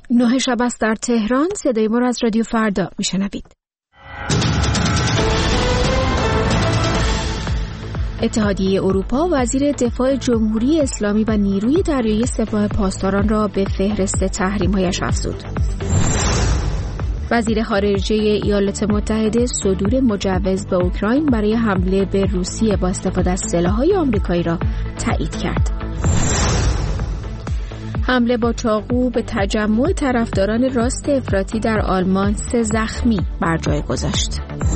9 شب است در تهران. صدای ما را از رادیو فردا میشنوید. اتحادیه اروپا وزیر دفاع جمهوری اسلامی و نیروی دریایی سپاه پاسداران را به فهرست تحریم‌هایش افزود. وزیر خارجه ایالات متحده صدور مجوز به اوکراین برای حمله به روسیه با استفاده از سلاح‌های آمریکایی را تایید کرد. حمله با چاقو به تجمع طرفداران راست افراطی در آلمان 3 زخمی بر جای گذاشت.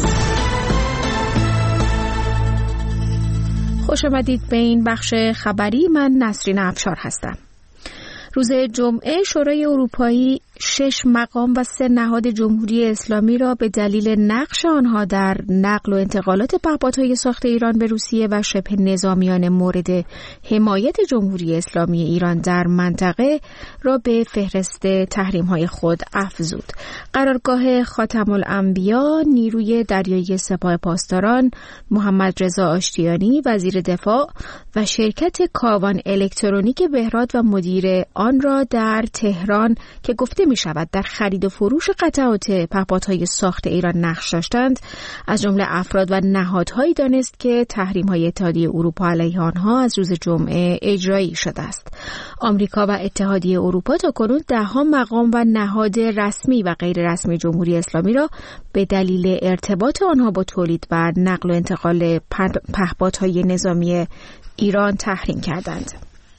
خوش آمدید به این بخش خبری. من نسرین افشار هستم. روز جمعه شورای اروپایی 6 مقام و 3 نهاد جمهوری اسلامی را به دلیل نقش آنها در نقل و انتقالات پهپادهای ساخت ایران به روسیه و شبه نظامیان مورد حمایت جمهوری اسلامی ایران در منطقه را به فهرست تحریم‌های خود افزود. قرارگاه خاتم الانبیا نیروی دریایی سپاه پاسداران، محمد رضا آشتیانی وزیر دفاع و شرکت کاوان الکترونیک بهراد و مدیر آن را در تهران که گفته می شود در خرید و فروش قطعات پهپادهای ساخت ایران نقش داشتند، از جمله افراد و نهادهایی دانست که تحریم‌های اتحادیه اروپا علیه آنها از روز جمعه اجرایی شده است. آمریکا و اتحادیه اروپا تاکنون 10 مقام و نهاد رسمی و غیر رسمی جمهوری اسلامی را به دلیل ارتباط آنها با تولید و نقل و انتقال پهپادهای نظامی ایران تحریم کردند.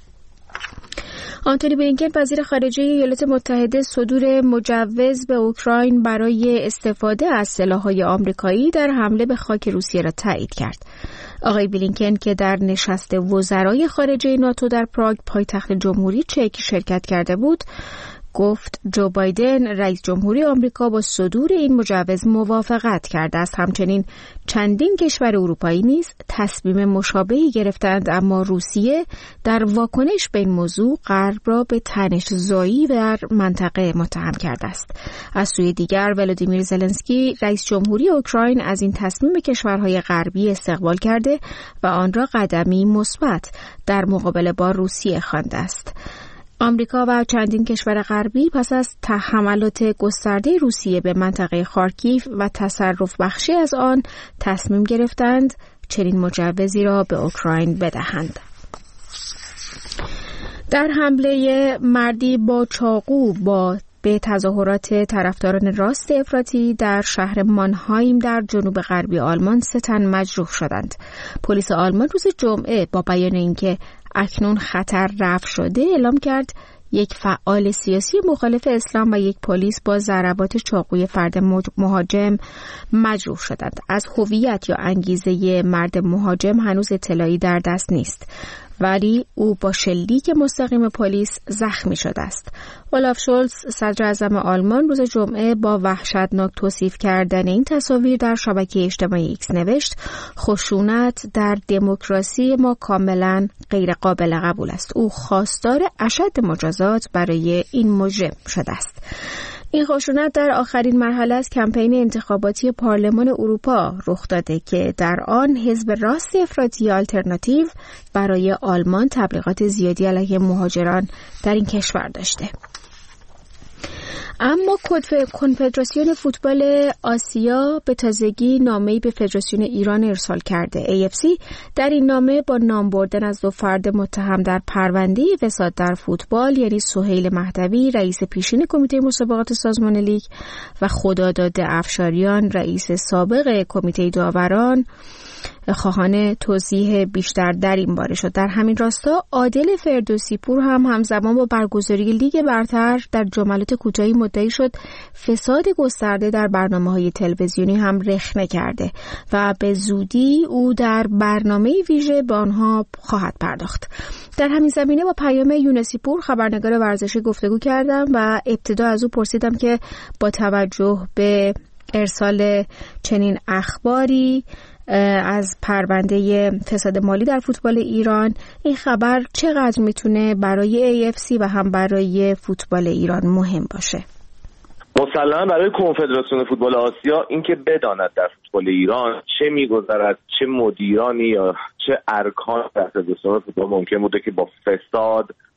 آنتونی بلینکن وزیر خارجه ایالات متحده صدور مجوز به اوکراین برای استفاده از سلاح‌های آمریکایی در حمله به خاک روسیه را تایید کرد. آقای بلینکن که در نشست وزرای خارجه ناتو در پراگ پایتخت جمهوری چک شرکت کرده بود، گفت جو بایدن رئیس جمهوری آمریکا با صدور این مجوز موافقت کرده است. همچنین چندین کشور اروپایی نیز تصمیم مشابهی گرفتند، اما روسیه در واکنش به این موضوع غرب را به تنش‌زایی در منطقه متهم کرده است. از سوی دیگر ولادیمیر زلنسکی رئیس جمهوری اوکراین از این تصمیم کشورهای غربی استقبال کرده و آن را قدمی مثبت در مقابله با روسیه خوانده است. آمریکا و چندین کشور غربی پس از حملات گسترده روسیه به منطقه خارکیف و تصرف بخشی از آن تصمیم گرفتند چنین مجوزی را به اوکراین بدهند. در حمله مردی با چاقو به تظاهرات طرفداران راست افراطی در شهر مانهایم در جنوب غربی آلمان 3 تن مجروح شدند. پلیس آلمان روز جمعه با بیان اینکه اکنون خطر رفع شده اعلام کرد یک فعال سیاسی مخالف اسلام و یک پلیس با ضربات چاقوی فرد مهاجم مجروح شدند. از هویت یا انگیزه مرد مهاجم هنوز اطلاعی در دست نیست، ولی او با شلیک مستقیم پلیس زخمی شده است. اولاف شولز صدر اعظم آلمان روز جمعه با وحشتناک توصیف کردن این تصاویر در شبکه اجتماعی ایکس نوشت: خشونت در دموکراسی ما کاملا غیر قابل قبول است. او خواستار اشد مجازات برای این مجرم شده است. این خشونت در آخرین مرحله از کمپین انتخاباتی پارلمان اروپا رخ داده که در آن حزب راست افراطی آلترناتیو برای آلمان تبلیغات زیادی علیه مهاجران در این کشور داشته. اما کنفدراسیون فوتبال آسیا به تازگی نامه‌ای به فدراسیون ایران ارسال کرده. AFC در این نامه با نام بردن از 2 فرد متهم در پرونده فساد در فوتبال، یعنی سهیل مهدوی رئیس پیشین کمیته مسابقات سازمان لیگ و خداداد افشاریان رئیس سابق کمیته داوران، خواهان توضیح بیشتر در این باره شد. در همین راستا عادل فردوسی پور هم همزمان با برگزاری لیگ برتر در جملات کوتاهی مدعی شد فساد گسترده در برنامه‌های تلویزیونی هم رخنه کرده و به زودی او در برنامه ویژه به آنها خواهد پرداخت. در همین زمینه با پیام یونسی پور خبرنگار ورزشی گفتگو کردم و ابتدا از او پرسیدم که با توجه به ارسال چنین اخباری از پرونده فساد مالی در فوتبال ایران، این خبر چقدر میتونه برای AFC و هم برای فوتبال ایران مهم باشه؟ مسلماً برای کنفدراسیون فوتبال آسیا اینکه بداند در فوتبال ایران چه میگذرد، چه مدیرانی یا چه ارکان در فدراسیون فوتبال ممکن بوده که با فساد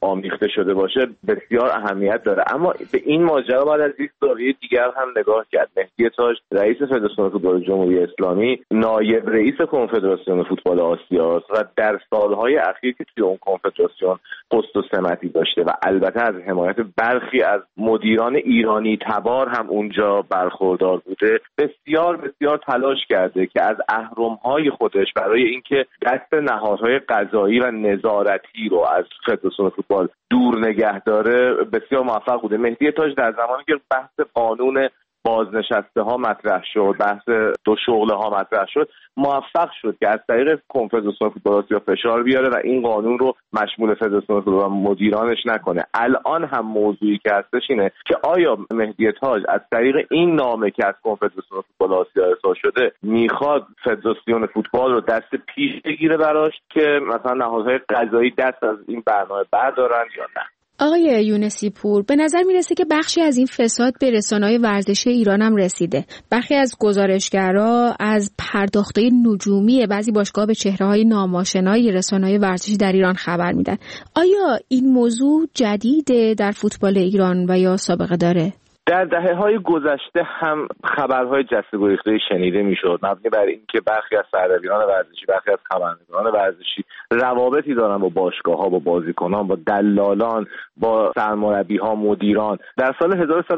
آمیخته شده باشه بسیار اهمیت داره. اما به این ماجرا بعد از یک زاویه دیگر هم نگاه کرد. مهدی تاج رئیس فدراسیون فوتبال جمهوری اسلامی نایب رئیس کنفدراسیون فوتبال آسیا است و در سالهای اخیر که توی اون کنفدراسیون پست و سمتی داشته و البته از حمایت برخی از مدیران ایرانی تبار هم اونجا برخوردار بوده، بسیار بسیار تلاش کرده که از اهرم‌های خودش برای اینکه دست نهادهای قضایی و نظارتی رو از فدراسیون فوتبال دور نگه داره بسیار موفق بوده. مهدی تاج در زمانی که بحث قانون بازنشسته ها مطرح شد، بحث دو شغله ها مطرح شد، موفق شد که از طریق کنفدراسیون فوتبال آسیا فشار بیاره و این قانون رو مشمول فدراسیون فوتبال مدیرانش نکنه. الان هم موضوعی که هستش اینه که آیا مهدی تاج از طریق این نامه که از کنفدراسیون فوتبال آسیا ارسال شده میخواد فدراسیون فوتبال رو دست پیش بگیره براش که مثلا نهادهای قضایی دست از این برنامه بردارن یا نه؟ آقای یونسی پور، به نظر میرسه که بخشی از این فساد به رسانه‌های ورزشی ایران هم رسیده. برخی از گزارشگرا از پرداخت‌های نجومی بعضی باشگاه‌ها به چهره‌های ناماشنای رسانه‌های ورزشی در ایران خبر میدن. آیا این موضوع جدیده در فوتبال ایران و یا سابقه داره؟ در دهه‌های گذشته هم خبرهای جسته گریخته شنیده میشد مبنی بر اینکه برخی از سردبیران ورزشی، برخی از خبرنگاران ورزشی روابطی دارن با باشگاه‌ها، با بازیکنان، با دلالان، با سرمربی‌ها، مدیران. در سال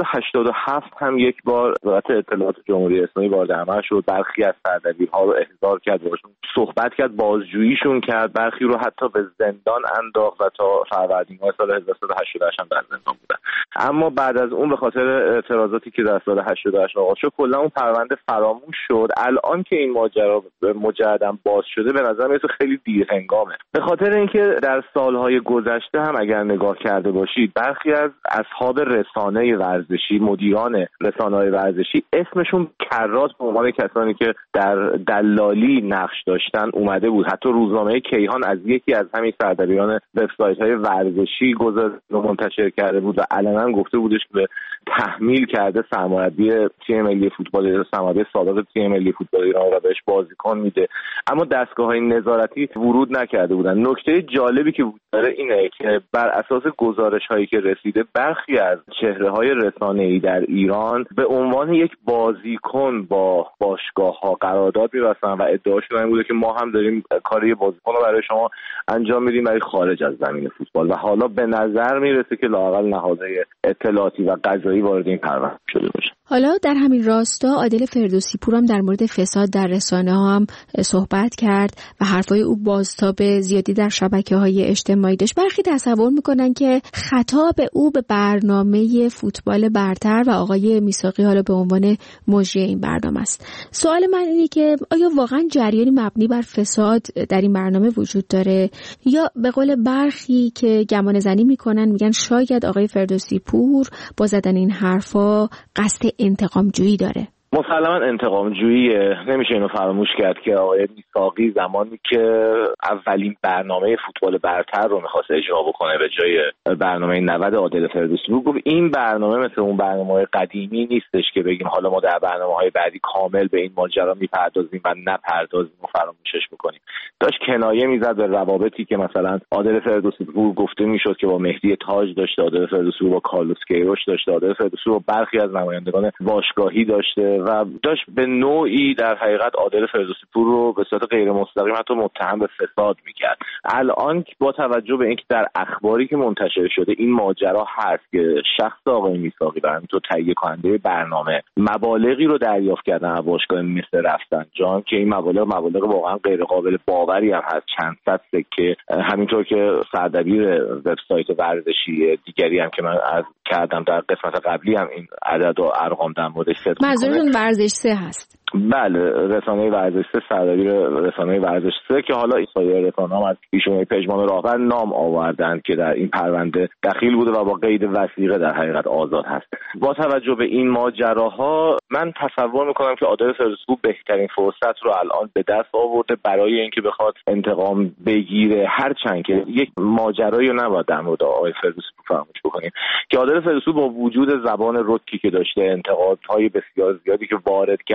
1387 هم یک بار وزارت اطلاعات جمهوری اسلامی وارد عمل شد، برخی از سردبیرها رو احضار کرد، باشون صحبت کرد، بازجوییشون کرد، برخی رو حتی به زندان انداخت و تا فروردین‌ماه سال 1388 هم در زندان بودن. اما بعد از اون به خاطر اعتراضاتی که در سال 88 آغاز شد کلا اون پرونده فراموش شد. الان که این ماجرا مجددا باز شده به نظر میاد خیلی دیر هنگامه، به خاطر اینکه در سالهای گذشته هم اگر نگاه کرده باشید برخی از اصحاب رسانه ورزشی، مدیران رسانه‌های ورزشی اسمشون کرات به عنوان کسانی که در دلالی نقش داشتن اومده بود. حتی روزنامه کیهان از یکی از همین سردبیران وبسایت‌های ورزشی گزارش منتشر کرده بود و علنا گفته بودش که تحمیل کرده سرمربی تیم ملی فوتبال ایران، سرمربی سابق تیم ملی فوتبال ایران و بهش بازیکن میده، اما دستگاه‌های نظارتی ورود نکرده بودن. نکته جالبی که وجود داره اینه که بر اساس گزارش‌هایی که رسیده برخی از چهره‌های رسانه‌ای در ایران به عنوان یک بازیکن با باشگاه‌ها قرارداد می‌بستن و ادعاشون این بوده که ما هم داریم کاری بازیکن رو برای شما انجام میدیم برای خارج از زمین فوتبال و حالا به نظر میرسه که لااقل نهادهای اطلاعاتی و قضایی وارد این پرونده شده باشه. حالا در همین راستا عادل فردوسی پور هم در مورد فساد در رسانه‌ها هم صحبت کرد و حرفای او بازتاب زیادی در شبکه‌های اجتماعی داشت. برخی تصور میکنن که خطاب او به برنامه فوتبال برتر و آقای میثاقی حالا به عنوان مجری این برنامه است. سوال من اینه که آیا واقعا جریانی مبنی بر فساد در این برنامه وجود داره یا به قول برخی که گمانه‌زنی میکنن میگن شاید آقای فردوسی پور با زدن این حرفا قصد انتقام جویی داره؟ مسلما انتقام جوییه. نمیشه اینو فراموش کرد که آقای میثاقی زمانی که اولین برنامه فوتبال برتر رو می‌خواست اجرا بکنه به جای برنامه 90 عادل فردوسی پور گفت این برنامه مثل اون برنامه‌های قدیمی نیستش که بگیم حالا ما در برنامه‌های بعدی کامل به این ماجرا میپردازیم و نپردازیم و فراموشش بکنیم. داشت کنایه میزد به روابطی که مثلا عادل فردوسی پور گفته میشد که با مهدی تاج داشته، عادل فردوسی پور با کارلوس کیروش داشته، عادل فردوسی پور با برخی از نمایندگان باشگاهی داشته و داشت به نوعی در حقیقت عادل فردوسی پور رو به صورت غیر مستقیم حتی متهم به فساد میکرد. الان با توجه به اینکه در اخباری که منتشر شده این ماجرا هست که شخص آقای میثاقی و همینطور تهیه کننده برنامه مبالغی رو دریافت کردن از باشگاه مصر رفسنجان که این مبالغ واقعا غیر قابل باوری هم هست، چند صد سکه. همینطور که سردبیر وبسایت ورزشی دیگری هم که من عرض کردم در قسمت قبلی هم این عدد و ارقام در موردش صدق منظورتون ورزش 3 هست؟ بله، رسانه ورزش 3، سردبیر رسانه ورزش 3 که حالا ایستای رسانه هم از ایشون پژمان راهبر نام آوردند که در این پرونده دخیل بوده و با قید وثیقه در حقیقت آزاد هست. با توجه به این ماجراها من تصور میکنم که عادل فردوسی پور بهترین فرصت رو الان به دست آورده برای اینکه بخواد انتقام بگیره، هرچند که یک ماجرایی رو نباید در مورد آقای فردوسی پور فراموش بکنیم که عادل فردوسی با وجود زبان رکی که داشته، انتقادهای بسیار زیادی که وارد کرده، اما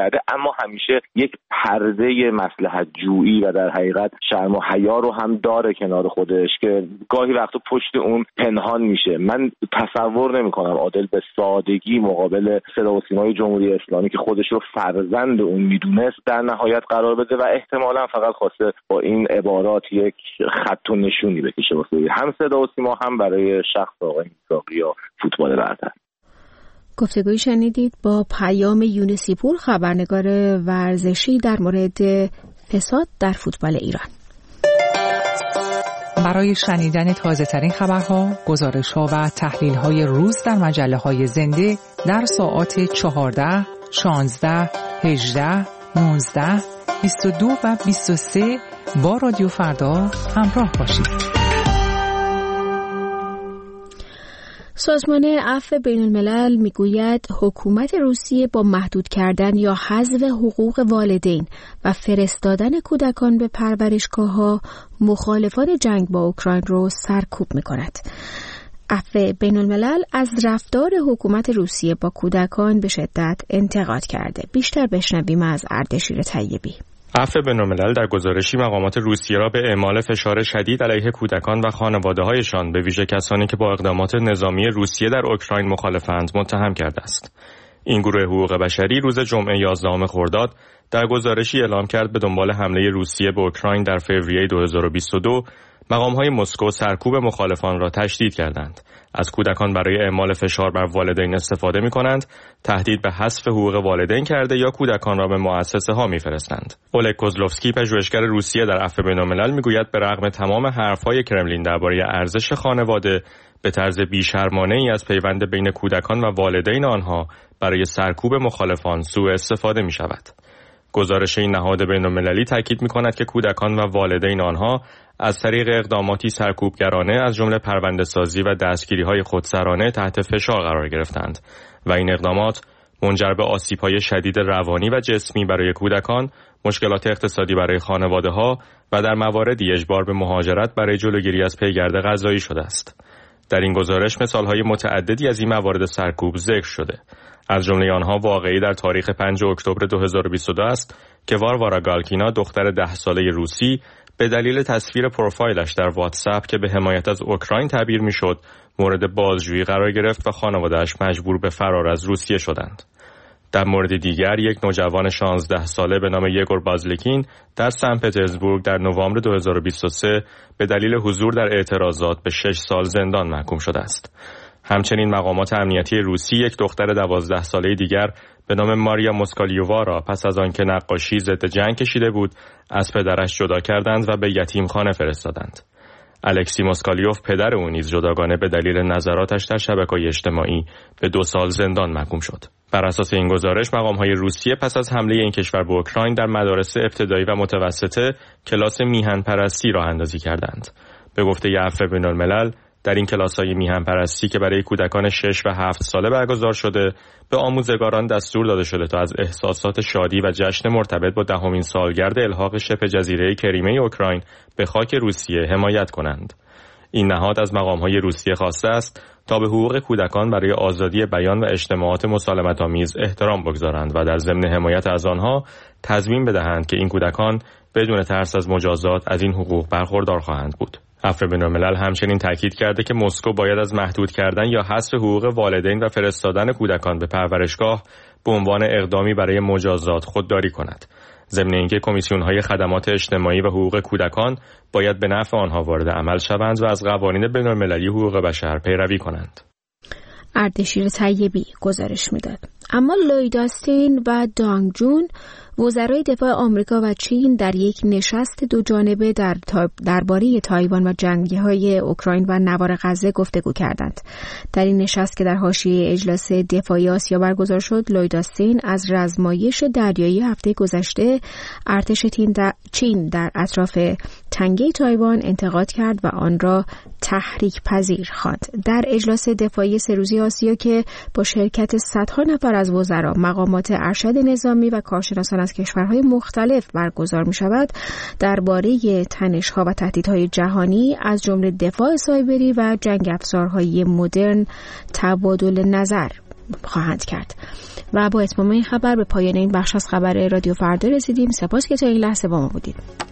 اما همیشه یک پرده مصلحت جویی و در حقیقت شرم و حیا رو هم داره کنار خودش که گاهی وقتا پشت اون پنهان میشه. من تصور نمی‌کنم عادل به سادگی مقابل صدا و سیمای جمهوری اسلامی که خودش رو فرزند اون میدونست در نهایت قرار بده و احتمالاً فقط خواسته با این عبارات یک خط و نشونی بکشه واسه هم صدا و سیما هم برای شخص آقای میثاقی یا فوتبال برتر. گفتگویی شنیدید با پیام یونسی پور، خبرنگار ورزشی در مورد فساد در فوتبال ایران. برای شنیدن تازه‌ترین خبرها، گزارش‌ها و تحلیل‌های روز در مجله‌های زنده در ساعات 14، 16، 18، 19، 22 و 23 با رادیو فردا همراه باشید. سازمان عفو بین الملل میگوید حکومت روسیه با محدود کردن یا حذف حقوق والدین و فرستادن کودکان به پرورشگاه‌ها مخالفان جنگ با اوکراین رو سرکوب می‌کند. عفو بین الملل از رفتار حکومت روسیه با کودکان به شدت انتقاد کرده. بیشتر بشنویم از اردشیر طیبی. عفو بین‌الملل در گزارشی مقامات روسیه را به اعمال فشار شدید علیه کودکان و خانواده‌هایشان به ویژه کسانی که با اقدامات نظامی روسیه در اوکراین مخالفند متهم کرده است. این گروه حقوق بشری روز جمعه 11 خرداد در گزارشی اعلام کرد به دنبال حمله روسیه به اوکراین در فوریه 2022 مقام‌های مسکو سرکوب مخالفان را تشدید کردند. از کودکان برای اعمال فشار بر والدین استفاده می‌کنند، تهدید به حذف حقوق والدین کرده یا کودکان را به مؤسسه‌ها می‌فرستند. اولگ کوزلوفسکی، پژوهشگر روسیه در عفو بین‌الملل، می‌گوید به رغم تمام حرف‌های کرملین درباره ارزش خانواده، به طرز بی‌شرمانه‌ای از پیوند بین کودکان و والدین آنها برای سرکوب مخالفان سوء استفاده می‌شود. گزارش این نهاد بین‌المللی تاکید می‌کند که کودکان و والدین آنها از طریق اقداماتی سرکوبگرانه از جمله پرونده‌سازی و دستگیری‌های خودسرانه تحت فشار قرار گرفتند و این اقدامات منجر به آسیب‌های شدید روانی و جسمی برای کودکان، مشکلات اقتصادی برای خانواده‌ها و در مواردی اجبار به مهاجرت برای جلوگیری از پیگرد غذایی شده است. در این گزارش مثال‌های متعددی از این موارد سرکوب ذکر شده. از جمله آنها واقعی در تاریخ 5 اکتبر 2022 است که واروارا گالکینا، دختر 10 ساله روسی، به دلیل تصویر پروفایلش در واتساپ که به حمایت از اوکراین تعبیر میشد، مورد بازجویی قرار گرفت و خانواده‌اش مجبور به فرار از روسیه شدند. در مورد دیگر، یک نوجوان 16 ساله به نام یگور بازلیکین در سن پترزبورگ در نوامبر 2023 به دلیل حضور در اعتراضات به 6 سال زندان محکوم شده است. همچنین مقامات امنیتی روسی یک دختر 12 ساله دیگر به نام ماریا موسکالیووا را پس از آنکه نقاشی ضد جنگ کشیده بود از پدرش جدا کردند و به یتیمخانه فرستادند. الکسی موسکالیوف، پدر او، نیز جداگانه به دلیل نظراتش در شبکه‌های اجتماعی به 2 سال زندان محکوم شد. بر اساس این گزارش، مقام‌های روسیه پس از حمله این کشور به اوکراین در مدارس ابتدایی و متوسطه کلاس میهن پرستی راه اندازی کردند. به گفته عفو بین‌الملل، در این کلاس‌های میهن پرستی که برای کودکان 6 و 7 ساله برگزار شده، به آموزگاران دستور داده شده تا از احساسات شادی و جشن مرتبط با 10مین سالگرد الحاق شبه جزیره کریمه اوکراین به خاک روسیه حمایت کنند. این نهاد از مقام‌های روسیه خواسته است تا به حقوق کودکان برای آزادی بیان و اجتماعات مسالمت‌آمیز احترام بگذارند و در ضمن حمایت از آنها تضمین بدهند که این کودکان بدون ترس از مجازات از این حقوق برخوردار خواهند بود. عفو بین‌الملل همچنین تاکید کرده که مسکو باید از محدود کردن یا حذف حقوق والدین و فرستادن کودکان به پرورشگاه به عنوان اقدامی برای مجازات خودداری کند. ضمن اینکه کمیسیون‌های خدمات اجتماعی و حقوق کودکان باید به نفع آنها وارد عمل شوند و از قوانین بین‌المللی حقوق بشر پیروی کنند. اردشیر طیبی گزارش میداد. اما لوید آستین و دانگ جون، وزرای دفاع آمریکا و چین، در یک نشست دو جانبه درباره تایوان و جنگی‌های اوکراین و نوار غزه گفتگو کردند. در این نشست که در حاشیه اجلاس دفاعی آسیا برگزار شد، لوید آستین از رزمایش دریایی هفته گذشته ارتش چین در اطراف تنگه تایوان انتقاد کرد و آن را تحریک پذیر خواند. در اجلاس دفاعی سه‌روزه آسیا که با شرکت صدها نفر از وزرا، مقامات ارشد نظامی و کارشناسان از کشورهای مختلف برگزار می شود، درباره تنش‌ها و تهدیدهای جهانی از جمله دفاع سایبری و جنگ افزارهای مدرن تبادل نظر خواهند کرد. و با اتمام این خبر به پایان این بخش از خبر رادیو فردا رسیدیم. سپاس که تا این لحظه با ما بودید.